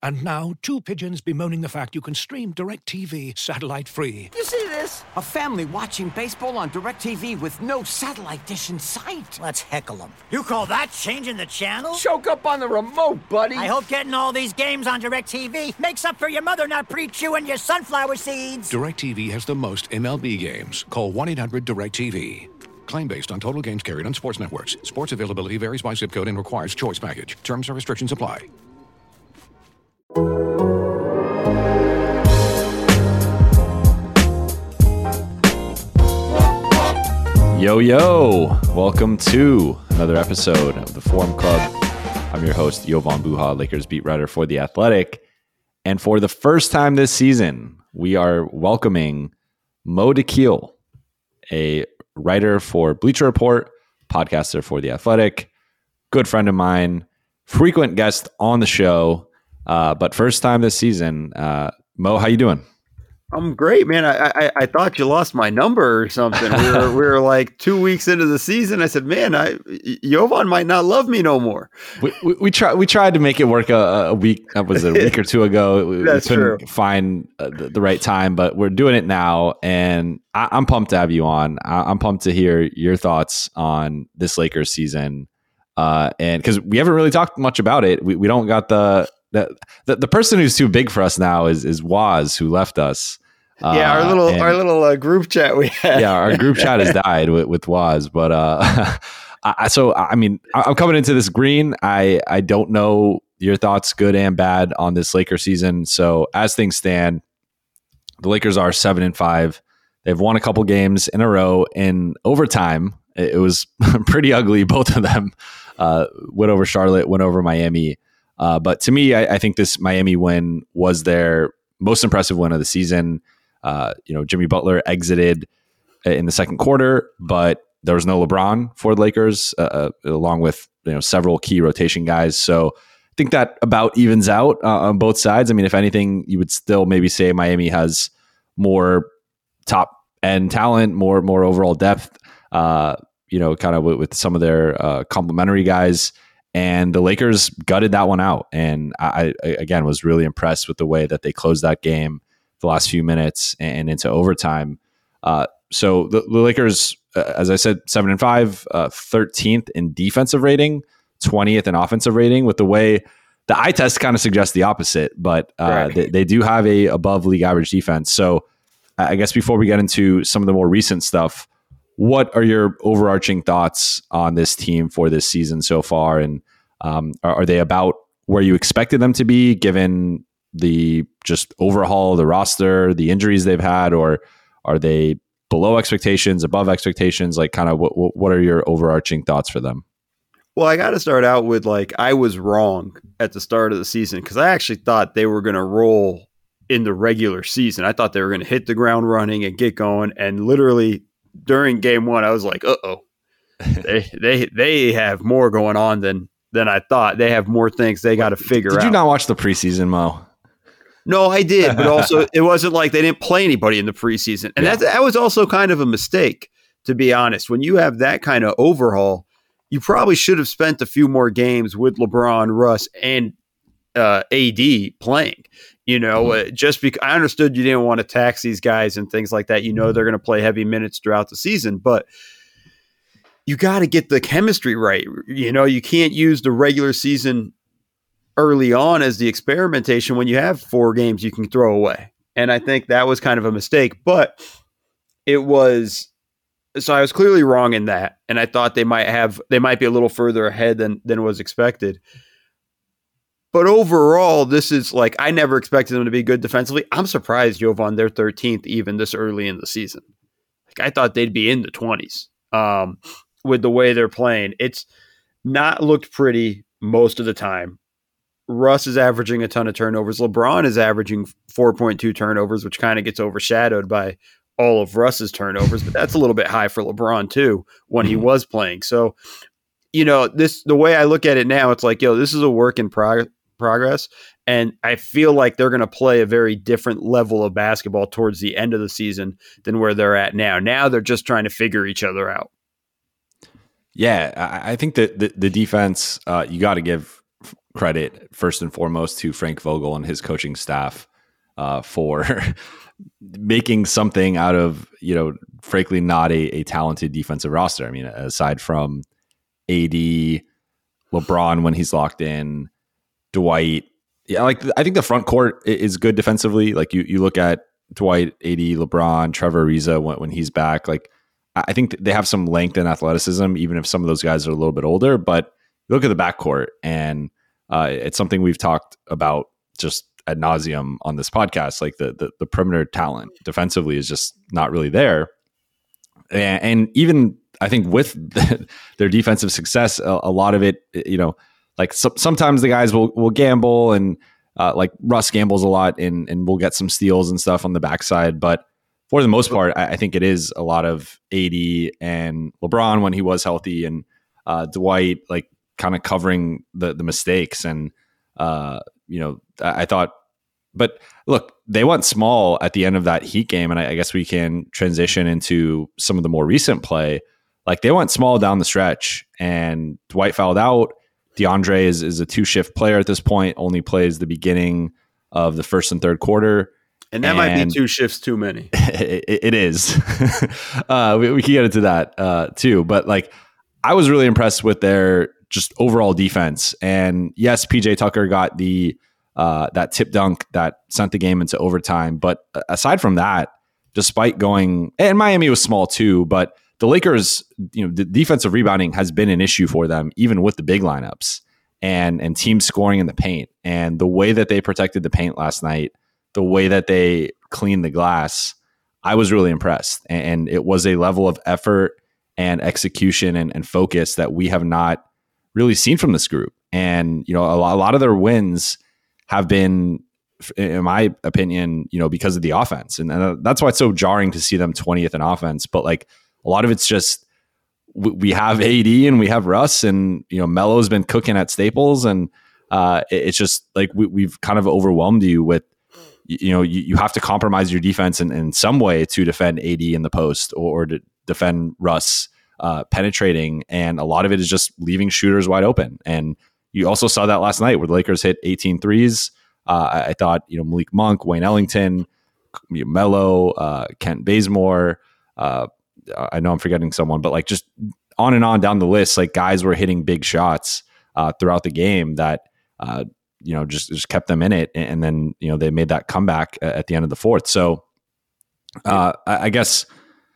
And now, two pigeons bemoaning the fact you can stream DirecTV satellite-free. You see this? A family watching baseball on DirecTV with no satellite dish in sight. Let's heckle them. You call that changing the channel? Choke up on the remote, buddy. I hope getting all these games on DirecTV makes up for your mother not pre-chewing your sunflower seeds. DirecTV has the most MLB games. Call 1-800-DirecTV. Claim based on total games carried on sports networks. Sports availability varies by zip code and requires choice package. Terms and restrictions apply. Yo, welcome to another episode of the Forum Club. I'm your host, Jovan Buha, Lakers beat writer for The Athletic. And for the first time this season, we are welcoming Mo Dakhil, a writer for Bleacher Report, podcaster for The Athletic, good friend of mine, frequent guest on the show, but first time this season. Mo, how you doing? I'm great, man. I thought you lost my number or something. We were like 2 weeks into the season. I said, man, Jovan might not love me no more. We tried to make it work a week. Was it a week or two ago? We couldn't find the right time, but we're doing it now, and I'm pumped to have you on. I'm pumped to hear your thoughts on this Lakers season, and because we haven't really talked much about it. We don't got the person who's too big for us now is Waz, who left us. Our little group chat we had. Yeah, our group chat has died with Waz, but I'm coming into this green. I don't know your thoughts, good and bad, on this Lakers season. So as things stand, the Lakers are 7-5. They've won a couple games in a row in overtime. It was pretty ugly. Both of them went over Charlotte, went over Miami. But to me, I think this Miami win was their most impressive win of the season. Jimmy Butler exited in the second quarter, but there was no LeBron for the Lakers, along with several key rotation guys. So I think that about evens out on both sides. I mean, if anything, you would still maybe say Miami has more top end talent, more overall depth. Kind of with some of their complementary guys. And the Lakers gutted that one out. And I again, was really impressed with the way that they closed that game the last few minutes and into overtime. So the Lakers, as I said, 7-5, 13th in defensive rating, 20th in offensive rating, with the way the eye test kind of suggests the opposite. But they do have a above league average defense. So I guess before we get into some of the more recent stuff, what are your overarching thoughts on this team for this season so far? And are they about where you expected them to be, given the just overhaul of the roster, the injuries they've had, or are they below expectations, above expectations? Like, kind of what are your overarching thoughts for them? Well, I got to start out with, I was wrong at the start of the season, because I actually thought they were going to roll in the regular season. I thought they were going to hit the ground running and get going, and literally during game one, I was like, uh-oh, they have more going on than I thought. They have more things they got to figure out. Did you not watch the preseason, Mo? No, I did. But also, it wasn't like they didn't play anybody in the preseason. And that was also kind of a mistake, to be honest. When you have that kind of overhaul, you probably should have spent a few more games with LeBron, Russ, and AD playing. Just because I understood you didn't want to tax these guys and things like that. They're going to play heavy minutes throughout the season, but you got to get the chemistry right. You can't use the regular season early on as the experimentation when you have 4 games you can throw away. And I think that was kind of a mistake, but I was clearly wrong in that. And I thought they might be a little further ahead than was expected. But overall, this is I never expected them to be good defensively. I'm surprised, Jovan, they're 13th even this early in the season. I thought they'd be in the 20s with the way they're playing. It's not looked pretty most of the time. Russ is averaging a ton of turnovers. LeBron is averaging 4.2 turnovers, which kind of gets overshadowed by all of Russ's turnovers. But that's a little bit high for LeBron, too, when he was playing. So, the way I look at it now, it's this is a work in progress. And I feel like they're going to play a very different level of basketball towards the end of the season than where they're at now. Now they're just trying to figure each other out. Yeah, I think that the defense, you got to give credit first and foremost to Frank Vogel and his coaching staff for making something out of, frankly, not a talented defensive roster. I mean, aside from AD, LeBron when he's locked in, Dwight. Yeah, I think the front court is good defensively. Like you look at Dwight, AD, LeBron, Trevor Ariza when he's back. Like I think they have some length and athleticism, even if some of those guys are a little bit older. But you look at the backcourt, and it's something we've talked about just ad nauseum on this podcast. Like the perimeter talent defensively is just not really there. And even I think with their defensive success, a lot of it, like sometimes the guys will gamble, and like Russ gambles a lot, and we'll get some steals and stuff on the backside. But for the most part, I think it is a lot of AD and LeBron when he was healthy, and Dwight like kind of covering the mistakes. And I thought, but look, they went small at the end of that Heat game, and I guess we can transition into some of the more recent play. Like they went small down the stretch, and Dwight fouled out. DeAndre is a 2-shift player at this point, only plays the beginning of the first and third quarter. And that might be 2 shifts too many. It is. We can get into that too. But like, I was really impressed with their just overall defense. And yes, PJ Tucker got the that tip dunk that sent the game into overtime. But aside from that, despite going, and Miami was small too, but the Lakers, the defensive rebounding has been an issue for them, even with the big lineups and team scoring in the paint. And the way that they protected the paint last night, the way that they cleaned the glass, I was really impressed. And it was a level of effort and execution and focus that we have not really seen from this group. And, a lot of their wins have been, in my opinion, because of the offense. And that's why it's so jarring to see them 20th in offense. But like, a lot of it's just we have AD and we have Russ, and Melo's been cooking at Staples, and it's just like we've kind of overwhelmed you with you have to compromise your defense in some way to defend AD in the post or to defend Russ penetrating, and a lot of it is just leaving shooters wide open. And you also saw that last night where the Lakers hit 18 threes. I thought Malik Monk, Wayne Ellington, Melo, Kent Bazemore. I know I'm forgetting someone, but like just on and on down the list, like guys were hitting big shots throughout the game that just kept them in it, and then they made that comeback at the end of the fourth. So I guess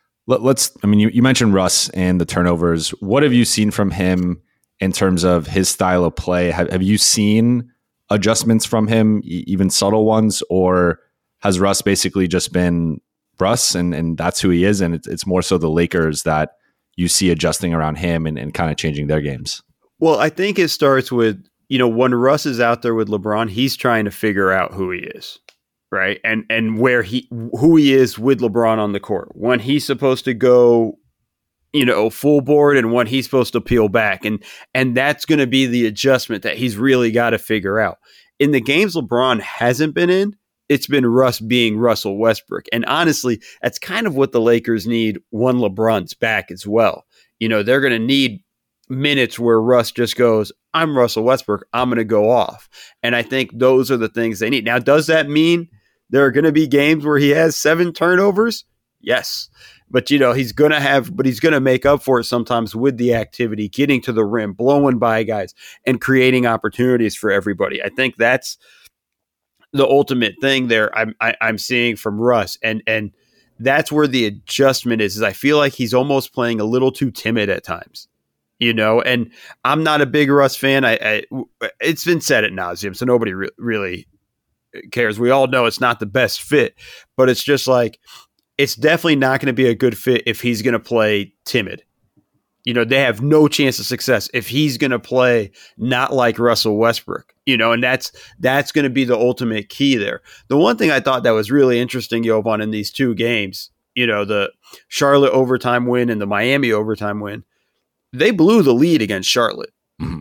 you mentioned Russ and the turnovers. What have you seen from him in terms of his style of play? Have you seen adjustments from him, even subtle ones, or has Russ basically just been Russ, and that's who he is, and it's more so the Lakers that you see adjusting around him and kind of changing their games? Well, I think it starts with, when Russ is out there with LeBron, he's trying to figure out who he is, right? And who he is with LeBron on the court, when he's supposed to go, full board, and when he's supposed to peel back. And that's going to be the adjustment that he's really got to figure out. In the games LeBron hasn't been in, it's been Russ being Russell Westbrook. And honestly, that's kind of what the Lakers need when LeBron's back as well. They're going to need minutes where Russ just goes, I'm Russell Westbrook, I'm going to go off. And I think those are the things they need. Now, does that mean there are going to be games where he has 7 turnovers? Yes. But, he's going to make up for it sometimes with the activity, getting to the rim, blowing by guys, and creating opportunities for everybody. I think that's the ultimate thing there I'm seeing from Russ. And that's where the adjustment is I feel like he's almost playing a little too timid at times, and I'm not a big Russ fan. It's been said ad nauseum, so nobody really cares. We all know it's not the best fit, but it's just like, it's definitely not going to be a good fit if he's going to play timid. They have no chance of success if he's going to play not like Russell Westbrook, and that's going to be the ultimate key there. The one thing I thought that was really interesting, Jovan, in these 2 games, the Charlotte overtime win and the Miami overtime win, they blew the lead against Charlotte,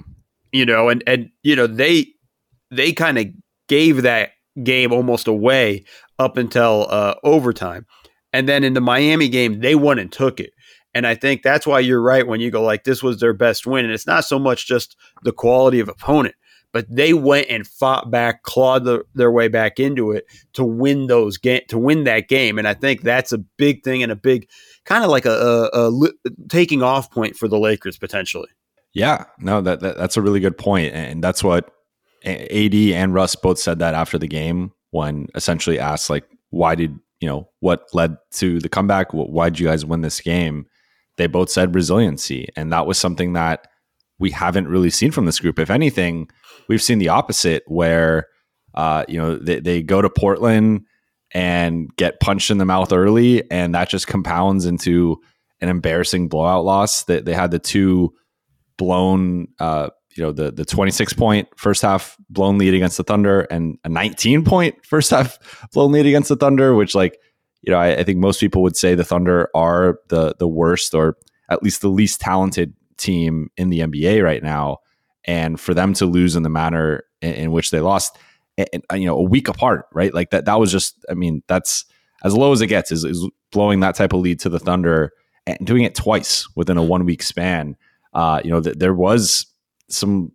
they kind of gave that game almost away up until overtime. And then in the Miami game, they won and took it. And I think that's why you're right when you go like, this was their best win. And it's not so much just the quality of opponent, but they went and fought back, clawed their way back into it to win that game. And I think that's a big thing and a big kind of like a taking off point for the Lakers potentially. Yeah, no, that's a really good point. And that's what AD and Russ both said that after the game when essentially asked, like, why did, what led to the comeback? Why did you guys win this game? They both said resiliency. And that was something that we haven't really seen from this group. If anything, we've seen the opposite where, they go to Portland and get punched in the mouth early, and that just compounds into an embarrassing blowout loss. They had the two blown, the 26-point first half blown lead against the Thunder and a 19-point first half blown lead against the Thunder, which I think most people would say the Thunder are the worst or at least the least talented team in the NBA right now. And for them to lose in the manner in which they lost, a week apart, right? Like that was just, that's as low as it gets is blowing that type of lead to the Thunder and doing it twice within a 1 week span. There was some,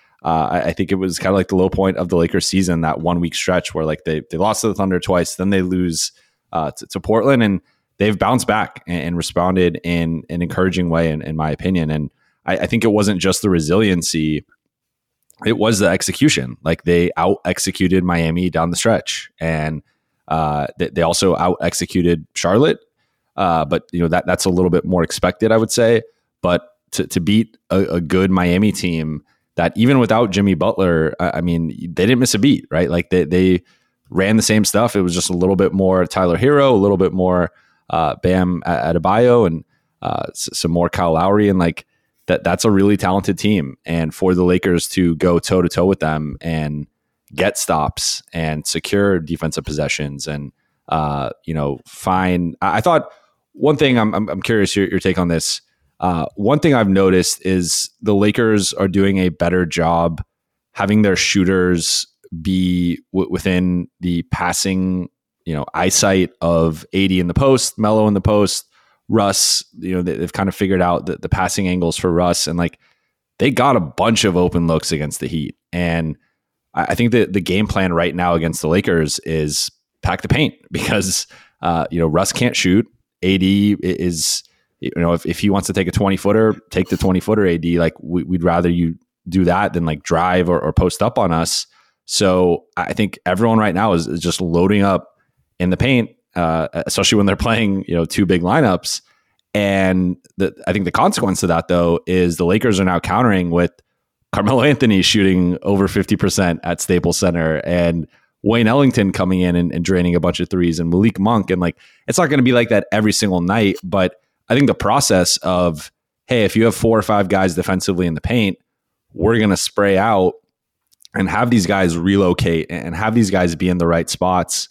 I think it was kind of like the low point of the Lakers season, that 1 week stretch where like they lost to the Thunder twice, then they lose to Portland, and they've bounced back and responded in an encouraging way, in my opinion. And I think it wasn't just the resiliency, it was the execution. Like they out executed Miami down the stretch, and they also out executed Charlotte. But that's a little bit more expected, I would say. But to beat a good Miami team that even without Jimmy Butler, they didn't miss a beat, right? Like they ran the same stuff. It was just a little bit more Tyler Hero, a little bit more Bam Adebayo, and some more Kyle Lowry, and like that's a really talented team. And for the Lakers to go toe to toe with them and get stops and secure defensive possessions and find. I thought one thing I'm curious your take on this. One thing I've noticed is the Lakers are doing a better job having their shooters be within the passing, eyesight of AD in the post, Melo in the post, Russ. They've kind of figured out the passing angles for Russ, and like they got a bunch of open looks against the Heat. And I think that the game plan right now against the Lakers is pack the paint because Russ can't shoot. AD is. If he wants to take a 20-footer, take the 20-footer, AD. Like we'd rather you do that than like drive or post up on us. So I think everyone right now is just loading up in the paint, especially when they're playing, two big lineups. And I think the consequence of that, though, is the Lakers are now countering with Carmelo Anthony shooting over 50% at Staples Center and Wayne Ellington coming in and draining a bunch of threes and Malik Monk. And like, it's not going to be like that every single night, but I think the process of, hey, if you have 4 or 5 guys defensively in the paint, we're going to spray out and have these guys relocate and have these guys be in the right spots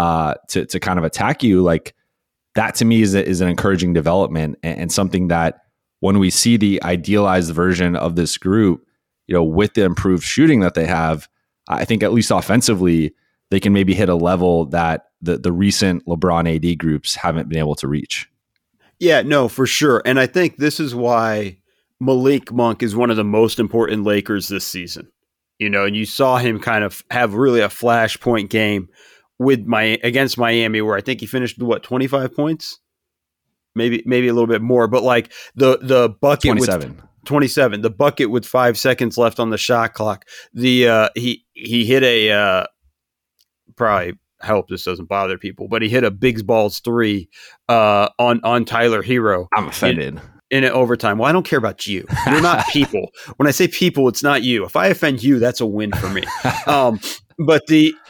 to kind of attack you. Like that to me is an encouraging development and something that when we see the idealized version of this group, with the improved shooting that they have, I think at least offensively, they can maybe hit a level that the recent LeBron AD groups haven't been able to reach. Yeah, no, for sure. And I think this is why Malik Monk is one of the most important Lakers this season. And you saw him kind of have really a flashpoint game against Miami, where I think he finished 25 points, maybe a little bit more, but like the bucket 27, the bucket with 5 seconds left on the shot clock. He hit a probably. Hope this doesn't bother people, but he hit a big balls 3 on Tyler Hero. I'm offended. In overtime. Well, I don't care about you. You're not people. When I say people, it's not you. If I offend you, that's a win for me. But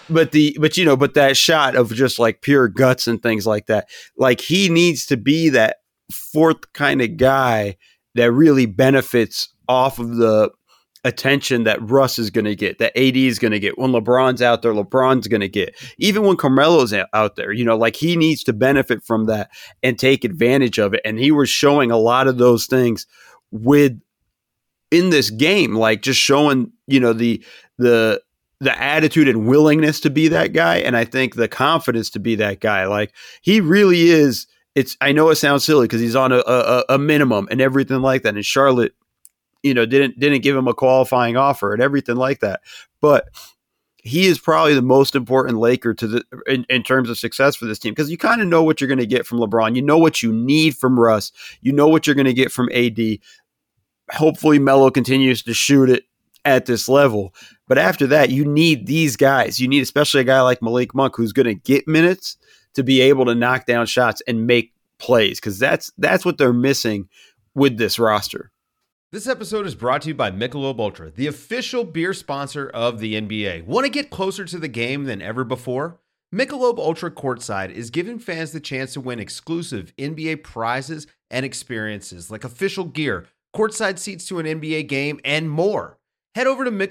that shot of just like pure guts and things like that, like he needs to be that fourth kind of guy that really benefits off of the attention that Russ is going to get, that AD is going to get. When LeBron's out there, LeBron's going to get. Even when Carmelo's out there, like he needs to benefit from that and take advantage of it. And he was showing a lot of those things in this game, like just showing, the attitude and willingness to be that guy. And I think the confidence to be that guy. Like he really is. I know it sounds silly because he's on a minimum and everything like that. And Charlotte didn't give him a qualifying offer and everything like that. But he is probably the most important Laker in terms of success for this team, because you kind of know what you're going to get from LeBron. You know what you need from Russ. You know what you're going to get from AD. Hopefully Melo continues to shoot it at this level. But after that, you need these guys. You need especially a guy like Malik Monk, who's going to get minutes to be able to knock down shots and make plays, because that's what they're missing with this roster. This episode is brought to you by Michelob Ultra, the official beer sponsor of the NBA. Want to get closer to the game than ever before? Michelob Ultra Courtside is giving fans the chance to win exclusive NBA prizes and experiences like official gear, courtside seats to an NBA game, and more. Head over to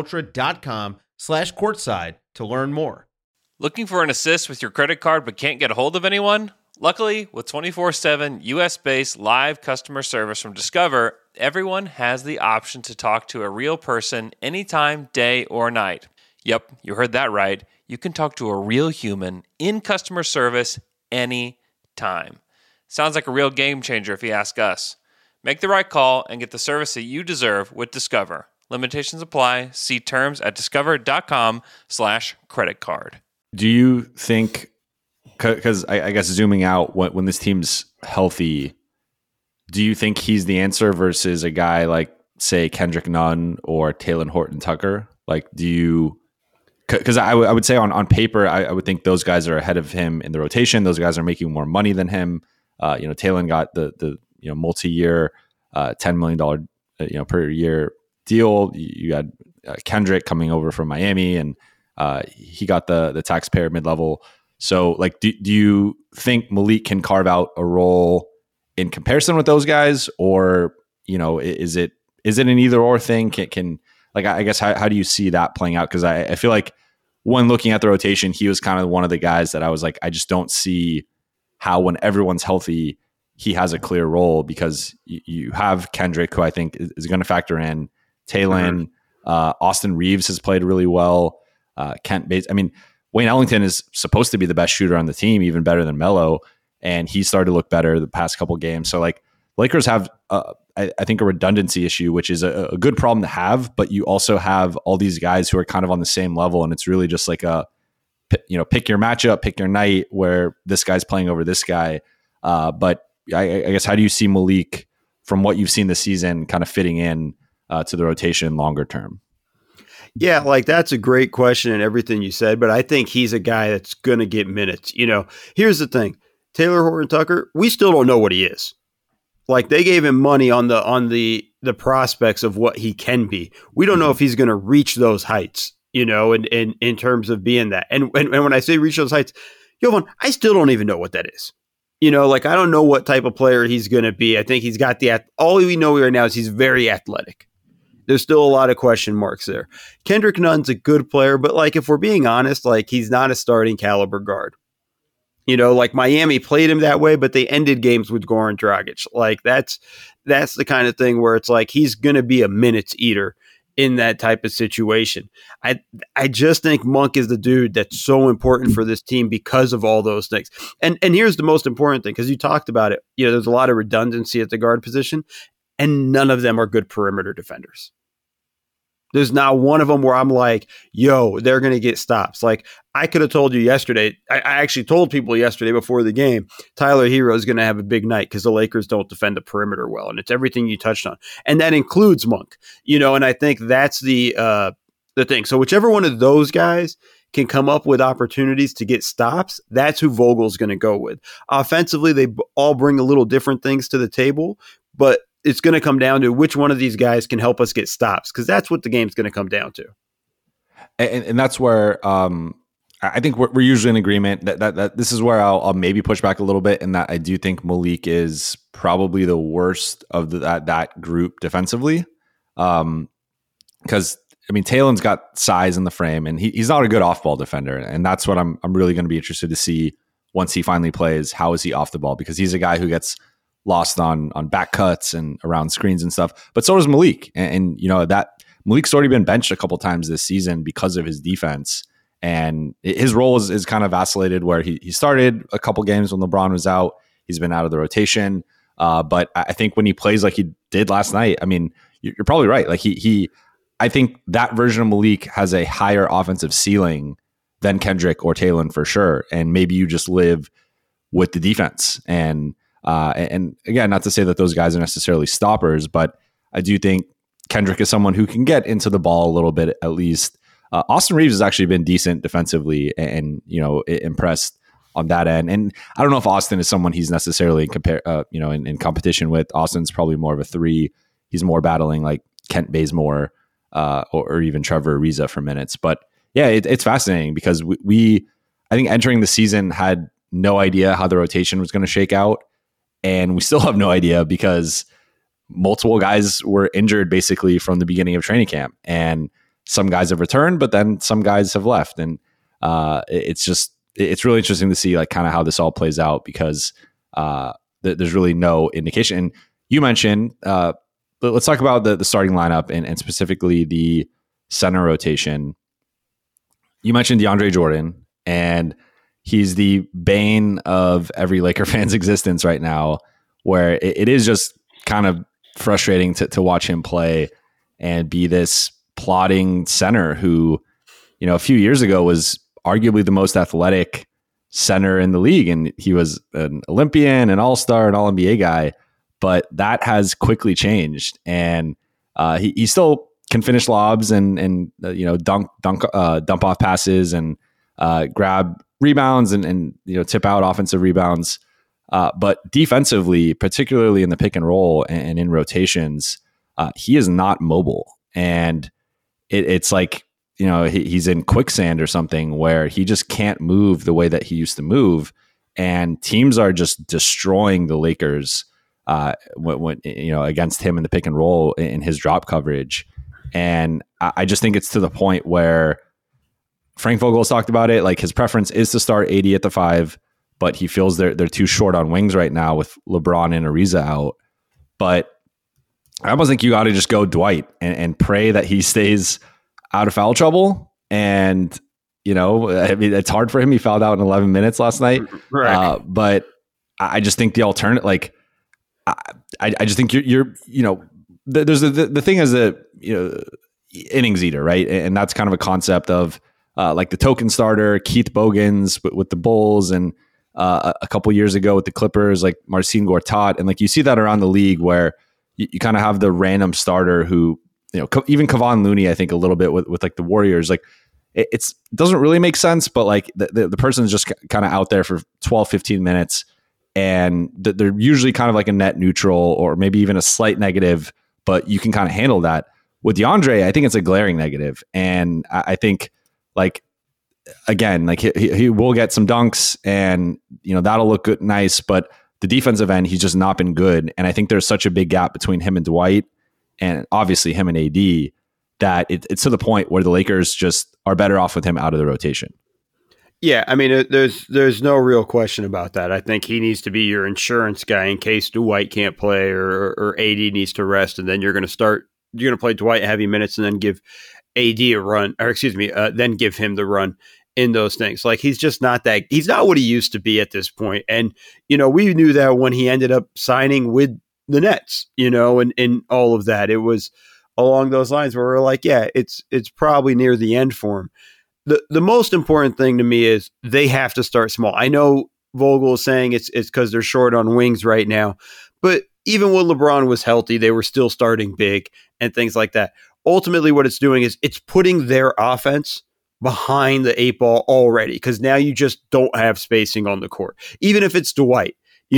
MichelobUltra.com/courtside to learn more. Looking for an assist with your credit card but can't get a hold of anyone? Luckily, with 24/7 US-based live customer service from Discover, everyone has the option to talk to a real person anytime, day or night. Yep, you heard that right. You can talk to a real human in customer service anytime. Sounds like a real game changer if you ask us. Make the right call and get the service that you deserve with Discover. Limitations apply. See terms at discover.com/creditcard. Do you think, because I guess zooming out, when this team's healthy, do you think he's the answer versus a guy like, say, Kendrick Nunn or Talen Horton-Tucker? Like, do you, because I would say on paper, I would think those guys are ahead of him in the rotation. Those guys are making more money than him. Talen got the multi-year $10 million per year deal. You had Kendrick coming over from Miami, and he got the taxpayer mid-level. So, like, do you think Malik can carve out a role in comparison with those guys, or is it an either or thing? Can I guess how do you see that playing out? Because I feel like when looking at the rotation, he was kind of one of the guys that I was like, I just don't see how, when everyone's healthy, he has a clear role, because you have Kendrick, who I think is going to factor in. Talen, Austin Reeves has played really well. Kent Bates. I mean, Wayne Ellington is supposed to be the best shooter on the team, even better than Melo, and he started to look better the past couple games. So, like, Lakers have, I think, a redundancy issue, which is a good problem to have, but you also have all these guys who are kind of on the same level, and it's really just like pick your matchup, pick your night, where this guy's playing over this guy. But I guess, how do you see Malik, from what you've seen this season, kind of fitting in to the rotation longer term? Yeah, like, that's a great question and everything you said, but I think he's a guy that's going to get minutes. Here's the thing. Taylor Horton-Tucker, we still don't know what he is. Like, they gave him money on the prospects of what he can be. We don't know if he's going to reach those heights, in terms of being that. And when I say reach those heights, Jovan, I still don't even know what that is. I don't know what type of player he's going to be. I think he's got all we know right now is he's very athletic. There's still a lot of question marks there. Kendrick Nunn's a good player, but, like, if we're being honest, like, he's not a starting caliber guard. Like, Miami played him that way, but they ended games with Goran Dragic. Like, that's the kind of thing where it's like he's going to be a minutes eater in that type of situation. I just think Monk is the dude that's so important for this team because of all those things. And here's the most important thing, because you talked about it. There's a lot of redundancy at the guard position, and none of them are good perimeter defenders. There's not one of them where I'm like, yo, they're going to get stops. Like, I could have told you yesterday. I actually told people yesterday before the game, Tyler Hero is going to have a big night because the Lakers don't defend the perimeter well. And it's everything you touched on. And that includes Monk, and I think that's the thing. So whichever one of those guys can come up with opportunities to get stops, that's who Vogel's going to go with. Offensively, they all bring a little different things to the table, but it's going to come down to which one of these guys can help us get stops, because that's what the game's going to come down to. And that's where I think we're usually in agreement that this is where I'll maybe push back a little bit, in that I do think Malik is probably the worst of that group defensively. Because, Talen's got size in the frame, and he's not a good off-ball defender, and that's what I'm really going to be interested to see once he finally plays. How is he off the ball? Because he's a guy who gets lost on back cuts and around screens and stuff, but so does Malik. And that Malik's already been benched a couple times this season because of his defense, and his role is kind of vacillated, where he started a couple games when LeBron was out. He's been out of the rotation, but I think when he plays like he did last night, you're probably right. Like I think that version of Malik has a higher offensive ceiling than Kendrick or Taylen for sure. And maybe you just live with the defense. And again, not to say that those guys are necessarily stoppers, but I do think Kendrick is someone who can get into the ball a little bit at least. Austin Reeves has actually been decent defensively and impressed on that end. And I don't know if Austin is someone he's necessarily in competition with. Austin's probably more of a 3. He's more battling like Kent Bazemore or even Trevor Ariza for minutes. But yeah, it's fascinating because we I think entering the season had no idea how the rotation was going to shake out. And we still have no idea because multiple guys were injured basically from the beginning of training camp. And some guys have returned, but then some guys have left. And it's really interesting to see like kind of how this all plays out because there's really no indication. And you mentioned, let's talk about the starting lineup and specifically the center rotation. You mentioned DeAndre Jordan, and he's the bane of every Laker fan's existence right now, where it is just kind of frustrating to watch him play and be this plodding center who, a few years ago was arguably the most athletic center in the league. And he was an Olympian, an all-star, an all-NBA guy, but that has quickly changed. And he still can finish lobs and dump off passes and grab rebounds and tip out offensive rebounds. But defensively, particularly in the pick and roll and in rotations, he is not mobile. And it's like, he's in quicksand or something where he just can't move the way that he used to move. And teams are just destroying the Lakers when against him in the pick and roll in his drop coverage. And I just think it's to the point where Frank Vogel has talked about it. Like his preference is to start AD at the 5, but he feels they're too short on wings right now with LeBron and Ariza out. But I almost think you got to just go Dwight and pray that he stays out of foul trouble. And, it's hard for him. He fouled out in 11 minutes last night. Right. But I just think the alternative, like, I just think you're there's the thing is that, innings eater, right? And that's kind of a concept of like the token starter, Keith Bogans with the Bulls, and a couple years ago with the Clippers, like Marcin Gortat. And like you see that around the league where you kind of have the random starter who, even Kevon Looney, I think a little bit with like the Warriors, like it doesn't really make sense, but like the person's just kind of out there for 12, 15 minutes. And they're usually kind of like a net neutral or maybe even a slight negative, but you can kind of handle that. With DeAndre, I think it's a glaring negative. And I think like, again, like he will get some dunks and, that'll look good, nice, but the defensive end, he's just not been good. And I think there's such a big gap between him and Dwight and obviously him and AD that it's to the point where the Lakers just are better off with him out of the rotation. Yeah, I mean, there's no real question about that. I think he needs to be your insurance guy in case Dwight can't play or AD needs to rest, and then you're going to play Dwight heavy minutes and then give AD a run, or then give him the run in those things. Like he's just not that. He's not what he used to be at this point. And we knew that when he ended up signing with the Nets, and all of that, it was along those lines where we're like, yeah, it's probably near the end for him. The most important thing to me is they have to start small. I know Vogel is saying it's because they're short on wings right now, but even when LeBron was healthy, they were still starting big and things like that. Ultimately, what it's doing is it's putting their offense behind the 8 ball already, because now you just don't have spacing on the court, even if it's Dwight,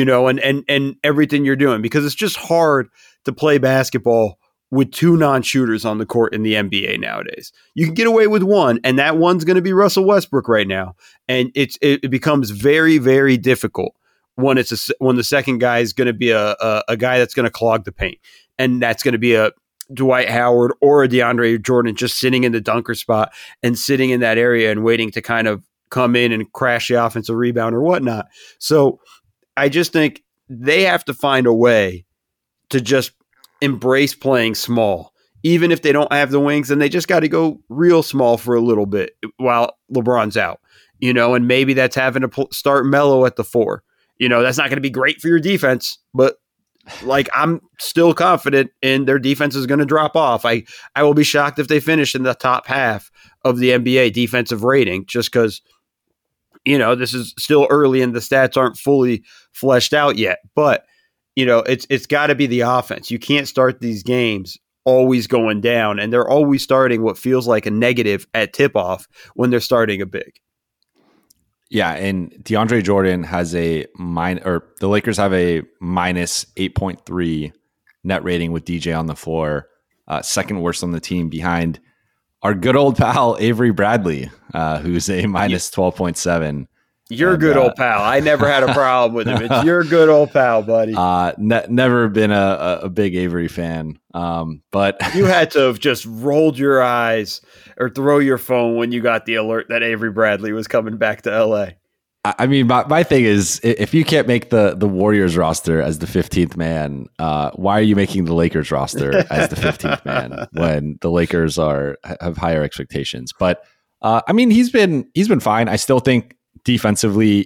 and everything you're doing, because it's just hard to play basketball with 2 non-shooters on the court in the NBA nowadays. You can get away with one, and that one's going to be Russell Westbrook right now. And it becomes very, very difficult when the second guy is going to be a guy that's going to clog the paint. And that's going to be a Dwight Howard or a DeAndre Jordan just sitting in the dunker spot and sitting in that area and waiting to kind of come in and crash the offensive rebound or whatnot. So I just think they have to find a way to just embrace playing small, even if they don't have the wings, and they just got to go real small for a little bit while LeBron's out, and maybe that's having to start Melo at the 4. That's not going to be great for your defense, but like, I'm still confident in their defense is going to drop off. I will be shocked if they finish in the top half of the NBA defensive rating, just because, this is still early and the stats aren't fully fleshed out yet. But, it's got to be the offense. You can't start these games always going down, and they're always starting what feels like a negative at tip-off when they're starting a big. Yeah, and DeAndre Jordan has the Lakers have a minus 8.3 net rating with DJ on the floor, second worst on the team behind our good old pal Avery Bradley, who's a minus 12.7. You're a good old pal. I never had a problem with him. It's your good old pal, buddy. Never been a big Avery fan, but you had to have just rolled your eyes or throw your phone when you got the alert that Avery Bradley was coming back to LA. I mean, my thing is, if you can't make the Warriors roster as the 15th man, why are you making the Lakers roster as the 15th man when the Lakers have higher expectations? But I mean, he's been fine. I still think defensively,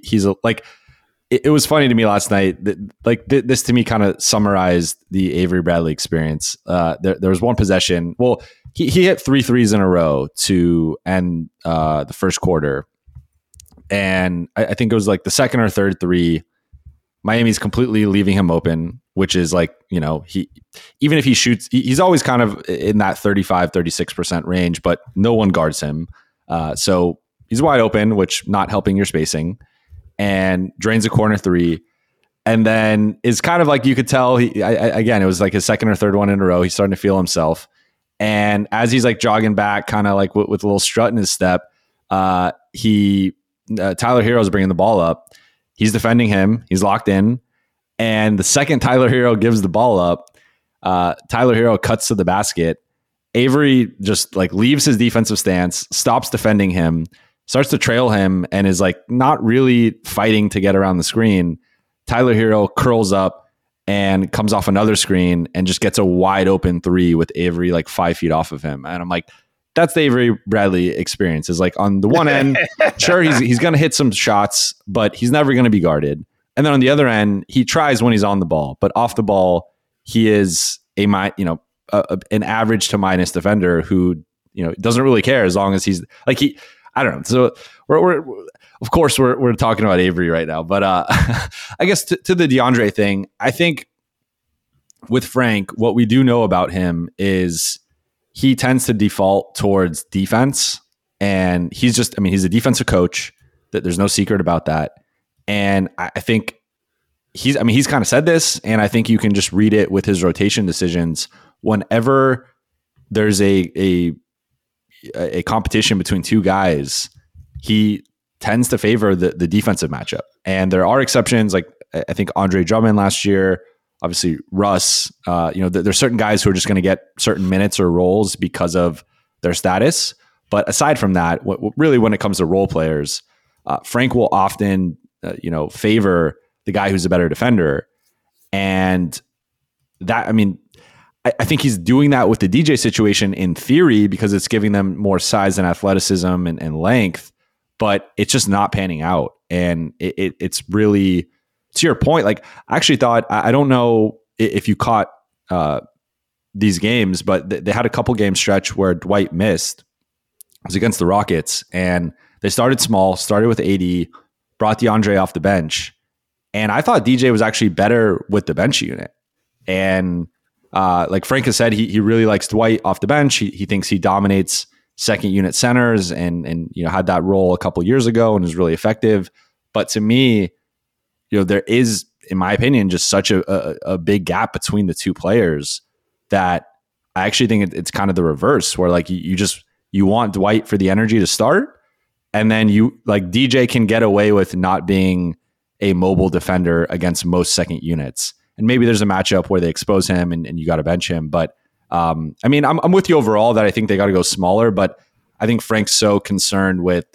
it was funny to me last night that this to me kind of summarized the Avery Bradley experience. There was one possession. Well, he hit 3 threes in a row to end the first quarter. And I think it was like the second or third three, Miami's completely leaving him open, which is like, he, even if he shoots, he's always kind of in that 35, 36% range, but no one guards him. So he's wide open, which not helping your spacing, and drains a corner three. And then is kind of like, you could tell again, it was like his second or third one in a row. He's starting to feel himself. And as he's like jogging back, kind of like with a little strut in his step, Tyler Hero's bringing the ball up. He's defending him. He's locked in. And the second Tyler Hero gives the ball up, Tyler Hero cuts to the basket. Avery just like leaves his defensive stance, stops defending him, starts to trail him, and is like not really fighting to get around the screen. Tyler Hero curls up and comes off another screen and just gets a wide open three with Avery like 5 feet off of him. And I'm like, that's the Avery Bradley experience. Is like on the one end, sure, he's going to hit some shots, but he's never going to be guarded. And then on the other end, he tries when he's on the ball, but off the ball, he is an average to minus defender who, doesn't really care as long as he's like, I don't know. So we're of course we're talking about Avery right now, but I guess to the DeAndre thing, I think with Frank, what we do know about him is he tends to default towards defense, and he's a defensive coach. That there's no secret about that. And I think he's kind of said this, and I think you can just read it with his rotation decisions. Whenever there's a competition between two guys, he tends to favor the defensive matchup. And there are exceptions, like I think Andre Drummond last year, obviously Russ. There's certain guys who are just going to get certain minutes or roles because of their status. But aside from that, really when it comes to role players, Frank will often favor the guy who's a better defender. And that, I think he's doing that with the DJ situation in theory because it's giving them more size and athleticism and length, but it's just not panning out. And it's really, to your point, like I actually thought, I don't know if you caught these games, but they had a couple game stretch where Dwight missed. It was against the Rockets, and they started small, started with AD, brought DeAndre off the bench. And I thought DJ was actually better with the bench unit. And like Frank has said, he really likes Dwight off the bench. He thinks he dominates second unit centers and had that role a couple years ago and is really effective. But to me, there is, in my opinion, just such a big gap between the two players that I actually think it's kind of the reverse, where like you want Dwight for the energy to start, and then you like DJ can get away with not being a mobile defender against most second units. And maybe there's a matchup where they expose him and you got to bench him. But I'm with you overall that I think they got to go smaller. But I think Frank's so concerned with.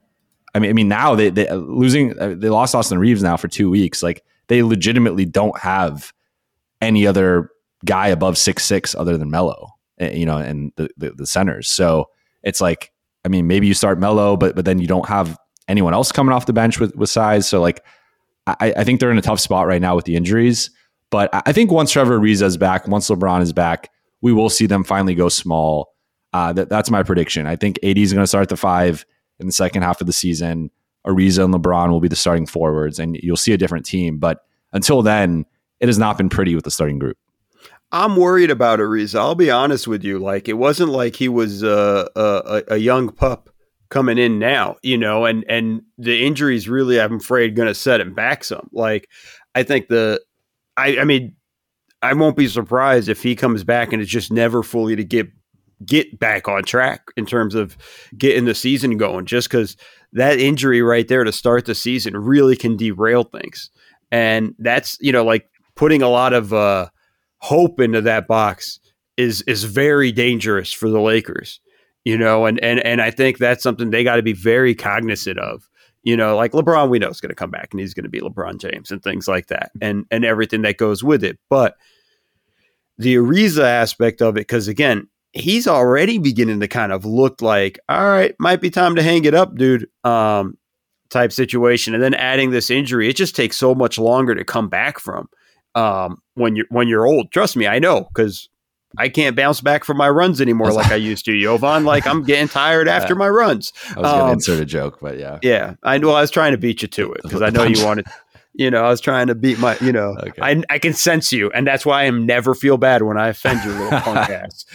Now they lost Austin Reeves now for 2 weeks. Like they legitimately don't have any other guy above 6'6" other than Melo, and the centers. So it's like, maybe you start Melo, but then you don't have anyone else coming off the bench with size. So like, I think they're in a tough spot right now with the injuries. But I think once Trevor Ariza is back, once LeBron is back, we will see them finally go small. That's my prediction. I think AD is going to start the 5 in the second half of the season. Ariza and LeBron will be the starting forwards, and you'll see a different team. But until then, it has not been pretty with the starting group. I'm worried about Ariza. I'll be honest with you. Like, it wasn't like he was a young pup coming in now, and the injuries really, I'm afraid, going to set him back some. Like, I think I mean, I won't be surprised if he comes back and it's just never fully to get back on track in terms of getting the season going, just because that injury right there to start the season really can derail things. And that's, like putting a lot of hope into that box is very dangerous for the Lakers, and I think that's something they got to be very cognizant of. Like LeBron, we know is going to come back and he's going to be LeBron James and things like that and everything that goes with it. But the Ariza aspect of it, because again, he's already beginning to kind of look like, all right, might be time to hang it up, dude, type situation. And then adding this injury, it just takes so much longer to come back from when you're old. Trust me, I know, because I can't bounce back from my runs anymore like I used to, Jovan. Like, I'm getting tired after my runs. I was going to insert a joke, but yeah. Yeah, I know. I was trying to beat you to it because I know you wanted, I was trying to beat my, okay. I can sense you. And that's why I never feel bad when I offend your little punk ass.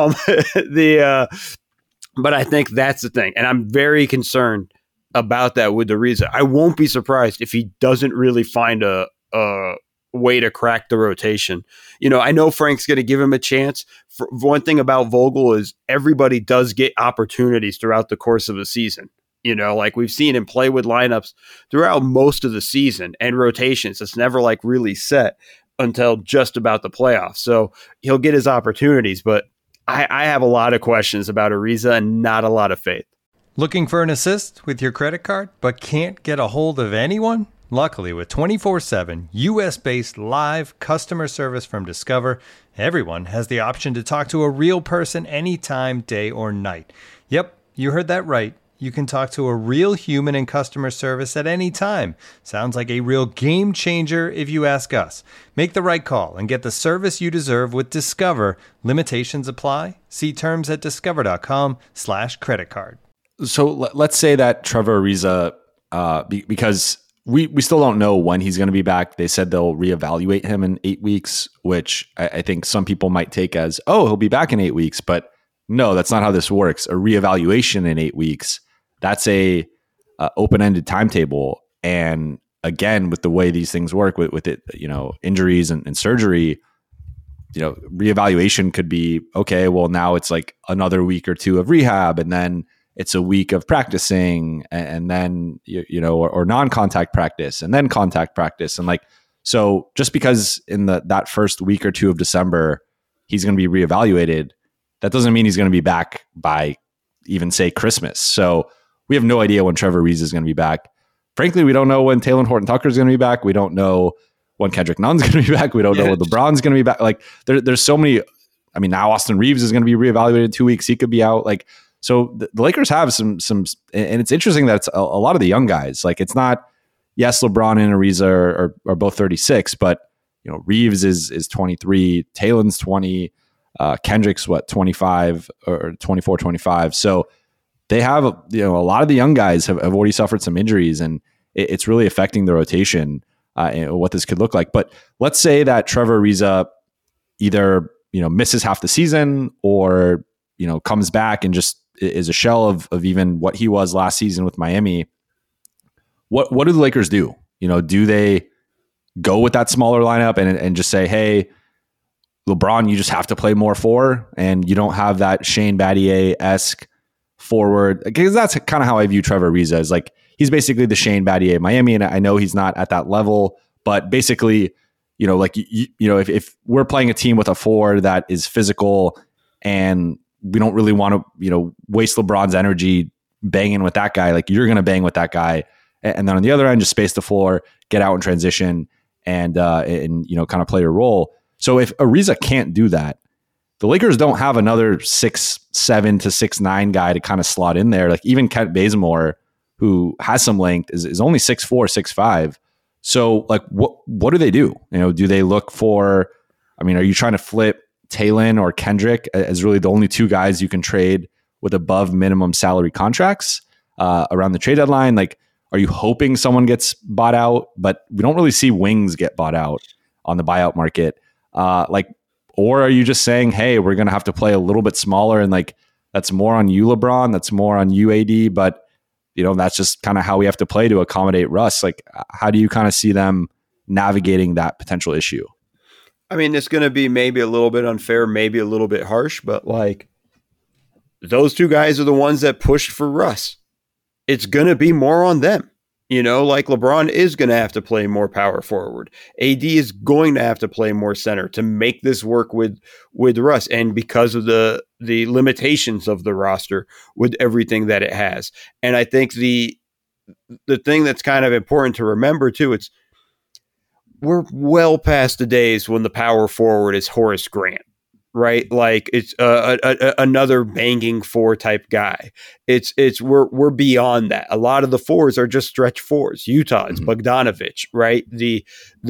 But I think that's the thing. And I'm very concerned about that with Ariza. I won't be surprised if he doesn't really find a way to crack the rotation. I know Frank's going to give him a chance. For one thing about Vogel is everybody does get opportunities throughout the course of the season. Like we've seen him play with lineups throughout most of the season and rotations. It's never like really set until just about the playoffs. So he'll get his opportunities, but I have a lot of questions about Ariza and not a lot of faith. Looking for an assist with your credit card, but can't get a hold of anyone? Luckily, with 24/7 U.S.-based live customer service from Discover, everyone has the option to talk to a real person anytime, day or night. Yep, you heard that right. You can talk to a real human in customer service at any time. Sounds like a real game changer if you ask us. Make the right call and get the service you deserve with Discover. Limitations apply. See terms at discover.com/creditcard. So let's say that Trevor Ariza, because we still don't know when he's going to be back. They said they'll reevaluate him in 8 weeks, which I think some people might take as, oh, he'll be back in 8 weeks. But no, that's not how this works. A reevaluation in 8 weeks, that's a open-ended timetable. And again, with the way these things work with it, injuries and surgery, reevaluation could be, okay, well, now it's like another week or two of rehab, and then it's a week of practicing, and then, or non-contact practice, and then contact practice. And so just because in that first week or two of December, he's going to be reevaluated, that doesn't mean he's going to be back by even say Christmas. So we have no idea when Trevor Ariza is going to be back. Frankly, we don't know when Talen Horton-Tucker is going to be back. We don't know when Kendrick Nunn's going to be back. We don't know when LeBron's going to be back. There's so many. I mean, now Austin Reeves is going to be reevaluated in 2 weeks. He could be out. So the Lakers have some, and it's interesting that it's a lot of the young guys. It's not, yes, LeBron and Ariza are both 36, but Reeves is 23, Talen's 20, Kendrick's 25 or 24, 25. So they have a lot of the young guys have already suffered some injuries, and it's really affecting the rotation and what this could look like. But let's say that Trevor Ariza either misses half the season or comes back and just is a shell of even what he was last season with Miami. What do the Lakers do? Do they go with that smaller lineup and just say, hey, LeBron, you just have to play more 4, and you don't have that Shane Battier-esque forward? Because that's kind of how I view Trevor Ariza, is he's basically the Shane Battier of Miami, and I know he's not at that level, but basically, if we're playing a team with a 4 that is physical, and we don't really want to, waste LeBron's energy banging with that guy, you're going to bang with that guy. And then on the other end, just space the floor, get out in transition, and kind of play your role. So if Ariza can't do that, the Lakers don't have another 6'7" to 6'9" guy to kind of slot in there. Even Kent Bazemore, who has some length, is only 6'4", 6'5". So like, what do they do? Do they look for, are you trying to flip Talen or Kendrick as really the only two guys you can trade with above minimum salary contracts around the trade deadline? Like, are you hoping someone gets bought out? But we don't really see wings get bought out on the buyout market. Or are you just saying, hey, we're going to have to play a little bit smaller, and like that's more on you, LeBron, that's more on you, AD, but that's just kind of how we have to play to accommodate Russ. Like, how do you kind of see them navigating that potential issue? It's going to be maybe a little bit unfair, maybe a little bit harsh, but like those two guys are the ones that pushed for Russ. It's going to be more on them. Like LeBron is going to have to play more power forward. AD is going to have to play more center to make this work with Russ. And because of the limitations of the roster with everything that it has. And I think the thing that's kind of important to remember too, we're well past the days when the power forward is Horace Grant, right? Like it's another banging four type guy. We're beyond that. A lot of the fours are just stretch fours. Utah, it's Bogdanovich, right? The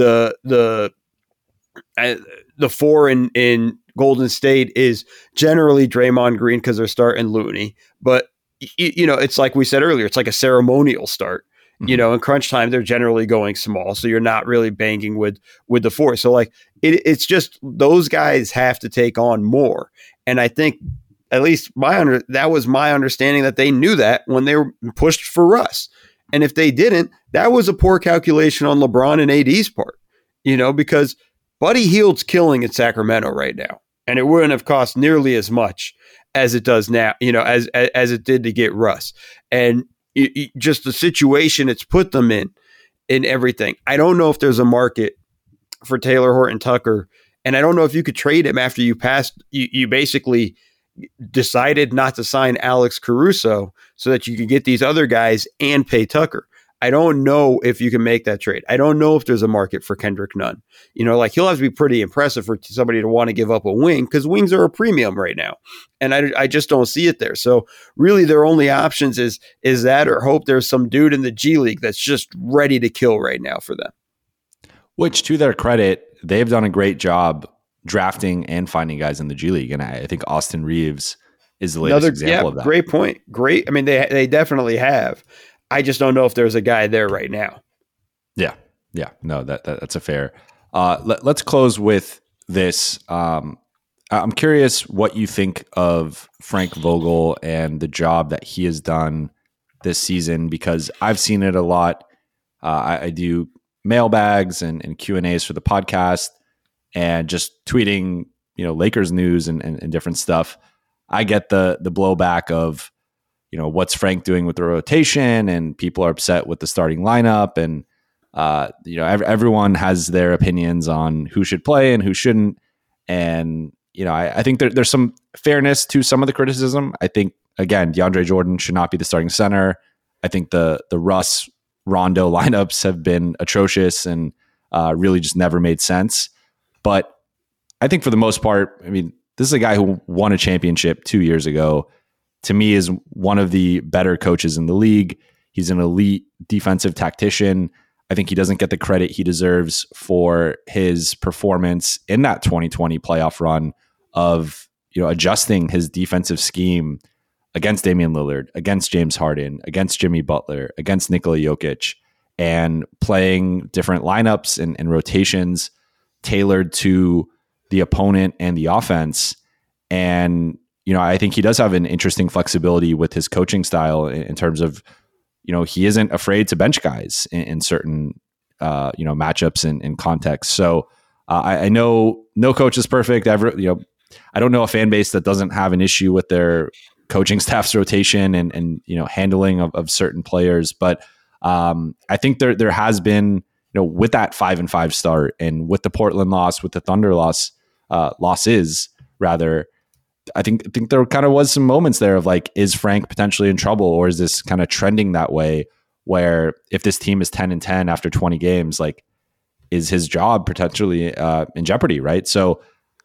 four in Golden State is generally Draymond Green because they're starting Looney, but it's like we said earlier, it's like a ceremonial start. In crunch time, they're generally going small. So you're not really banging with the four. So like it's just those guys have to take on more. And I think at least that was my understanding that they knew that when they were pushed for Russ. And if they didn't, that was a poor calculation on LeBron and AD's part, because Buddy Hield's killing in Sacramento right now. And it wouldn't have cost nearly as much as it does now, as it did to get Russ. And just the situation it's put them in everything. I don't know if there's a market for Taylor Horton Tucker, and I don't know if you could trade him after you basically decided not to sign Alex Caruso so that you could get these other guys and pay Tucker. I don't know if you can make that trade. I don't know if there's a market for Kendrick Nunn. He'll have to be pretty impressive for somebody to want to give up a wing, because wings are a premium right now. And I just don't see it there. So really their only options is that, or hope there's some dude in the G League that's just ready to kill right now for them. Which, to their credit, they've done a great job drafting and finding guys in the G League. And I think Austin Reeves is the latest example of that. Great point. Great. They definitely have. I just don't know if there's a guy there right now. Yeah. No, that's a fair. Let's close with this. I'm curious what you think of Frank Vogel and the job that he has done this season, because I've seen it a lot. I do mailbags and Q&As for the podcast, and just tweeting, Lakers news and different stuff. I get the blowback of, what's Frank doing with the rotation, and people are upset with the starting lineup, and everyone has their opinions on who should play and who shouldn't. And I think there's some fairness to some of the criticism. I think, again, DeAndre Jordan should not be the starting center. I think the Russ Rondo lineups have been atrocious and really just never made sense. But I think for the most part, this is a guy who won a championship 2 years ago. To me, is one of the better coaches in the league. He's an elite defensive tactician. I think he doesn't get the credit he deserves for his performance in that 2020 playoff run of, adjusting his defensive scheme against Damian Lillard, against James Harden, against Jimmy Butler, against Nikola Jokic, and playing different lineups and rotations tailored to the opponent and the offense. And I think he does have an interesting flexibility with his coaching style in terms of, he isn't afraid to bench guys in certain, matchups and contexts. So I know no coach is perfect ever. I don't know a fan base that doesn't have an issue with their coaching staff's rotation and handling of certain players. But I think there has been, with that 5-5 start, and with the Portland loss, with the Thunder losses rather, I think there kind of was some moments there of like, is Frank potentially in trouble, or is this kind of trending that way, where if this team is 10-10 after 20 games, like, is his job potentially in jeopardy, right? So,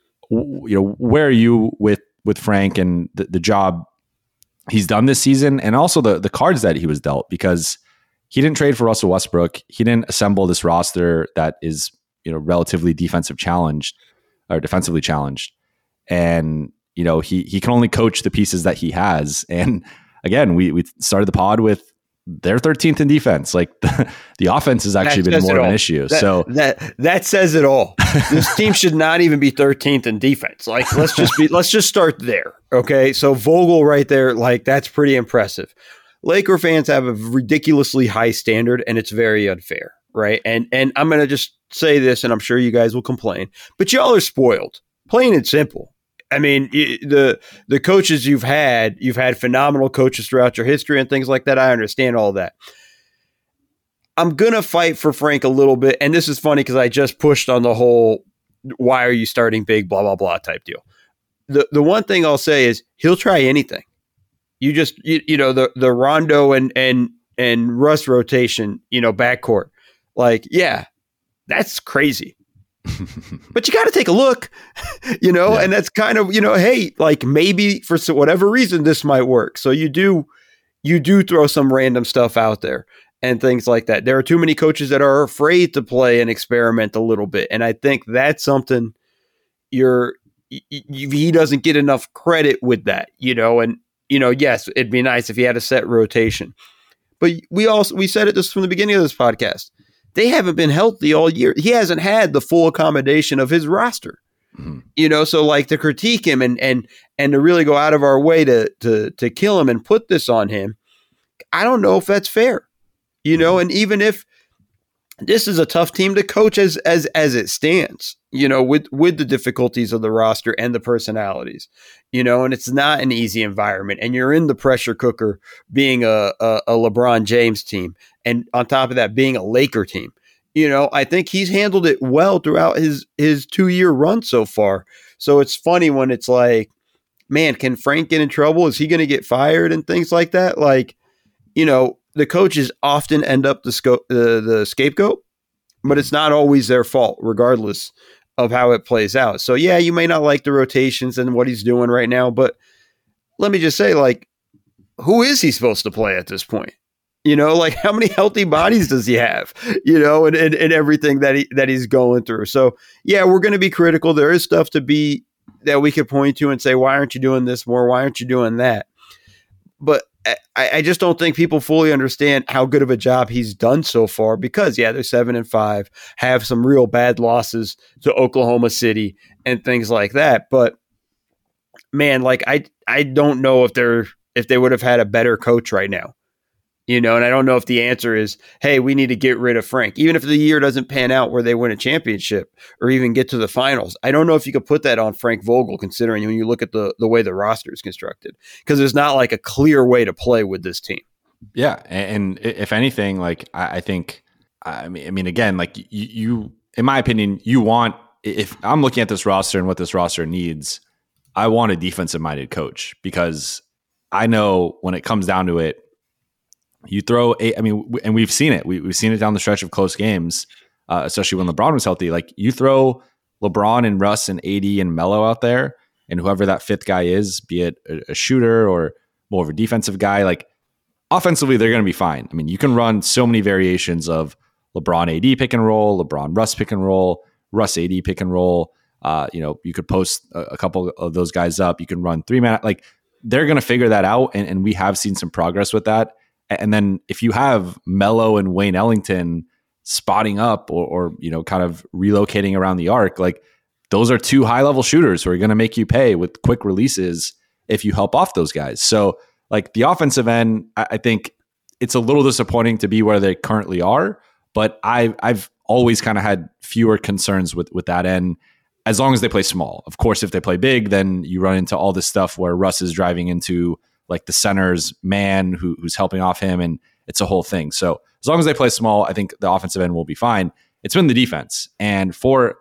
where are you with Frank and the job he's done this season, and also the cards that he was dealt? Because he didn't trade for Russell Westbrook. He didn't assemble this roster that is, relatively defensively challenged. And, he can only coach the pieces that he has. And again, we started the pod with they're 13th in defense. Like the offense has actually been more of an issue. That says it all. This team should not even be 13th in defense. Like, let's just start there. Okay. So Vogel right there, like that's pretty impressive. Laker fans have a ridiculously high standard and it's very unfair. Right. And I'm going to just say this, and I'm sure you guys will complain, but y'all are spoiled, plain and simple. I mean, the coaches you've had phenomenal coaches throughout your history and things like that. I understand all that. I'm going to fight for Frank a little bit. And this is funny because I just pushed on the whole, why are you starting big, blah, blah, blah type deal. The one thing I'll say is he'll try anything. You just, the Rondo and Russ rotation, backcourt, like, yeah, that's crazy. But you got to take a look, and that's kind of, hey, like maybe for whatever reason, this might work. So you do throw some random stuff out there and things like that. There are too many coaches that are afraid to play and experiment a little bit. And I think that's something he doesn't get enough credit with that, and, yes, it'd be nice if he had a set rotation, but we said it this from the beginning of this podcast. They haven't been healthy all year. He hasn't had the full accommodation of his roster, so like to critique him and to really go out of our way to kill him and put this on him. I don't know if that's fair, and even if this is a tough team to coach as it stands, with the difficulties of the roster and the personalities, and it's not an easy environment and you're in the pressure cooker being a LeBron James team. And on top of that, being a Laker team, I think he's handled it well throughout his 2-year run so far. So it's funny when it's like, man, can Frank get in trouble? Is he going to get fired and things like that? Like, the coaches often end up the scapegoat, but it's not always their fault, regardless of how it plays out. So yeah, you may not like the rotations and what he's doing right now, but let me just say, like, who is he supposed to play at this point? Like how many healthy bodies does he have, and everything that he's going through. So yeah, we're going to be critical. There is stuff that we could point to and say, why aren't you doing this more? Why aren't you doing that? But I just don't think people fully understand how good of a job he's done so far because yeah, they're 7-5, have some real bad losses to Oklahoma City and things like that. But man, like I don't know if they would have had a better coach right now. And I don't know if the answer is, hey, we need to get rid of Frank. Even if the year doesn't pan out where they win a championship or even get to the finals, I don't know if you could put that on Frank Vogel, considering when you look at the way the roster is constructed, because there's not like a clear way to play with this team. Yeah. And if anything, like I think, I mean, again, like you, in my opinion, if I'm looking at this roster and what this roster needs, I want a defensive minded coach because I know when it comes down to it, you throw and we've seen it. We've seen it down the stretch of close games, especially when LeBron was healthy. Like you throw LeBron and Russ and AD and Melo out there, and whoever that fifth guy is, be it a shooter or more of a defensive guy, like offensively, they're going to be fine. I mean, you can run so many variations of LeBron AD pick and roll, LeBron Russ pick and roll, Russ AD pick and roll. You could post a couple of those guys up. You can run 3-man. Like they're going to figure that out, and we have seen some progress with that. And then if you have Melo and Wayne Ellington spotting up or kind of relocating around the arc, like those are two high level shooters who are going to make you pay with quick releases if you help off those guys. So like the offensive end, I think it's a little disappointing to be where they currently are, but I've always kind of had fewer concerns with that end as long as they play small. Of course, if they play big, then you run into all this stuff where Russ is driving into like the center's man who's helping off him, and it's a whole thing. So as long as they play small, I think the offensive end will be fine. It's been the defense. And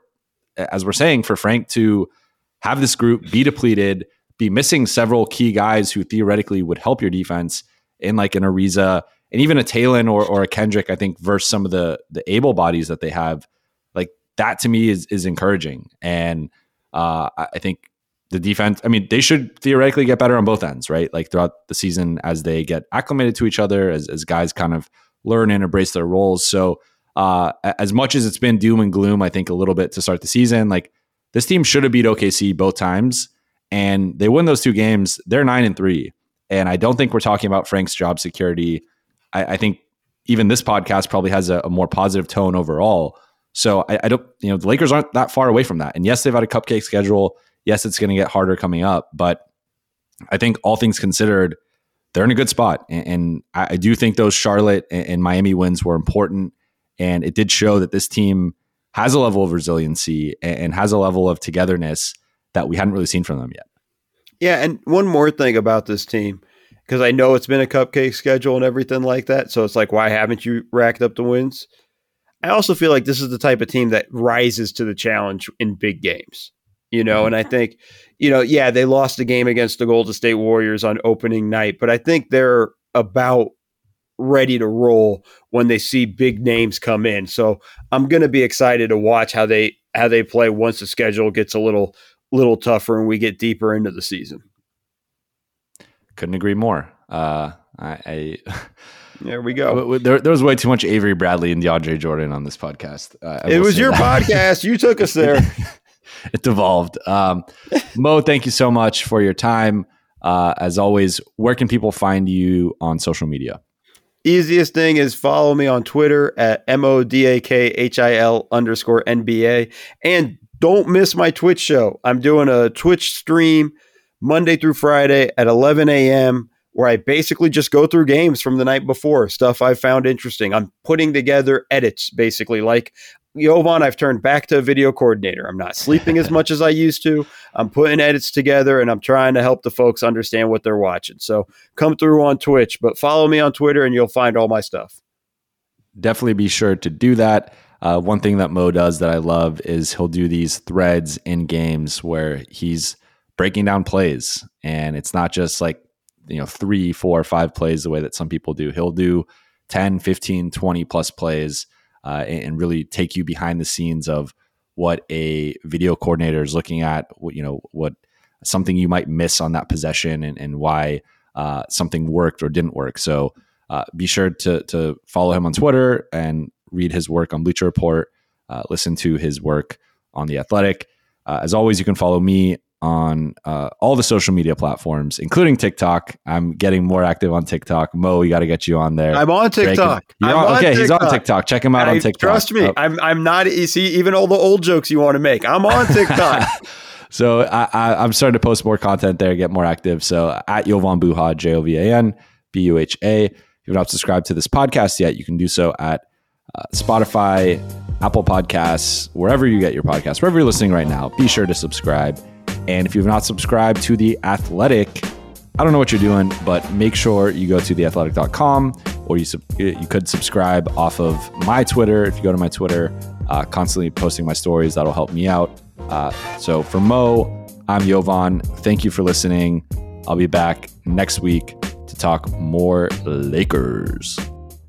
as we're saying, for Frank to have this group be depleted, be missing several key guys who theoretically would help your defense in like an Ariza and even a Talon or a Kendrick, I think, versus some of the able bodies that they have, like that to me is encouraging. And I think the defense, I mean, they should theoretically get better on both ends, right? Like throughout the season as they get acclimated to each other, as guys kind of learn and embrace their roles. So as much as it's been doom and gloom, I think a little bit to start the season, like this team should have beat OKC both times, and they win those 2 games. They're 9-3. And I don't think we're talking about Frank's job security. I think even this podcast probably has a more positive tone overall. So I don't, the Lakers aren't that far away from that. And yes, they've had a cupcake schedule. Yes, it's going to get harder coming up, but I think all things considered, they're in a good spot. And I do think those Charlotte and Miami wins were important. And it did show that this team has a level of resiliency and has a level of togetherness that we hadn't really seen from them yet. Yeah, and one more thing about this team, because I know it's been a cupcake schedule and everything like that, so it's like, why haven't you racked up the wins? I also feel like this is the type of team that rises to the challenge in big games, and I think, they lost a game against the Golden State Warriors on opening night, but I think they're about ready to roll when they see big names come in. So I'm going to be excited to watch how they play once the schedule gets a little tougher and we get deeper into the season. Couldn't agree more. There we go. There was way too much Avery Bradley and DeAndre Jordan on this podcast. It was your podcast. You took us there. It devolved. Mo, thank you so much for your time. As always, where can people find you on social media? Easiest thing is follow me on Twitter at MODAKHIL_NBA. And don't miss my Twitch show. I'm doing a Twitch stream Monday through Friday at 11 a.m. where I basically just go through games from the night before, stuff I found interesting. I'm putting together edits, basically. Like Jovan, I've turned back to a video coordinator. I'm not sleeping as much as I used to. I'm putting edits together, and I'm trying to help the folks understand what they're watching. So come through on Twitch, but follow me on Twitter, and you'll find all my stuff. Definitely be sure to do that. One thing that Mo does that I love is he'll do these threads in games where he's breaking down plays, and it's not just like 3, 4, 5 plays the way that some people do. He'll do 10, 15, 20 plus plays and really take you behind the scenes of what a video coordinator is looking at, what something you might miss on that possession and why something worked or didn't work. So be sure to follow him on Twitter and read his work on Bleacher Report, listen to his work on The Athletic. As always, you can follow me on all the social media platforms, including TikTok. I'm getting more active on TikTok. Mo, we got to get you on there. I'm on TikTok. He's on TikTok. Check him out on TikTok. Trust me, I'm not. You see, even all the old jokes you want to make, I'm on TikTok. So I'm starting to post more content there, get more active. So at Jovan Buha, JOVAN BUHA. If you've not subscribed to this podcast yet, you can do so at Spotify, Apple Podcasts, wherever you get your podcasts, wherever you're listening right now. Be sure to subscribe. And if you've not subscribed to The Athletic, I don't know what you're doing, but make sure you go to theathletic.com, or you could subscribe off of my Twitter. If you go to my Twitter, constantly posting my stories, that'll help me out. So for Mo, I'm Jovan. Thank you for listening. I'll be back next week to talk more Lakers.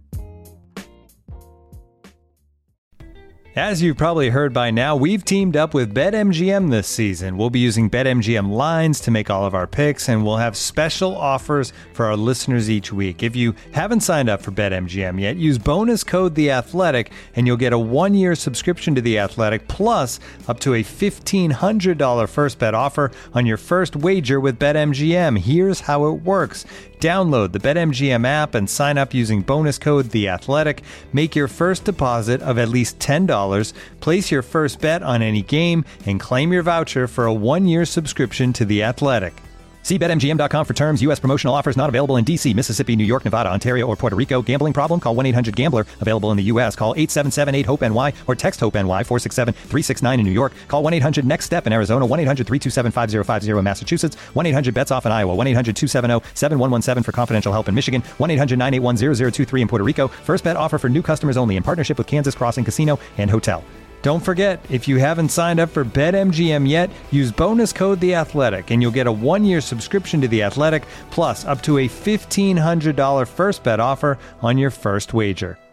As you've probably heard by now, we've teamed up with BetMGM this season. We'll be using BetMGM lines to make all of our picks, and we'll have special offers for our listeners each week. If you haven't signed up for BetMGM yet, use bonus code THEATHLETIC, and you'll get a 1-year subscription to The Athletic, plus up to a $1,500 first bet offer on your first wager with BetMGM. Here's how it works. Download the BetMGM app and sign up using bonus code THEATHLETIC. Make your first deposit of at least $10. Place your first bet on any game and claim your voucher for a 1-year subscription to The Athletic. See BetMGM.com for terms. U.S. promotional offers not available in D.C., Mississippi, New York, Nevada, Ontario, or Puerto Rico. Gambling problem? Call 1-800-GAMBLER. Available in the U.S. Call 877-8-HOPE-NY or text HOPE-NY 467-369 in New York. Call 1-800-NEXT-STEP in Arizona. 1-800-327-5050 in Massachusetts. 1-800-BETS-OFF in Iowa. 1-800-270-7117 for confidential help in Michigan. 1-800-981-0023 in Puerto Rico. First bet offer for new customers only in partnership with Kansas Crossing Casino and Hotel. Don't forget, if you haven't signed up for BetMGM yet, use bonus code THEATHLETIC, and you'll get a 1-year subscription to The Athletic, plus up to a $1,500 first bet offer on your first wager.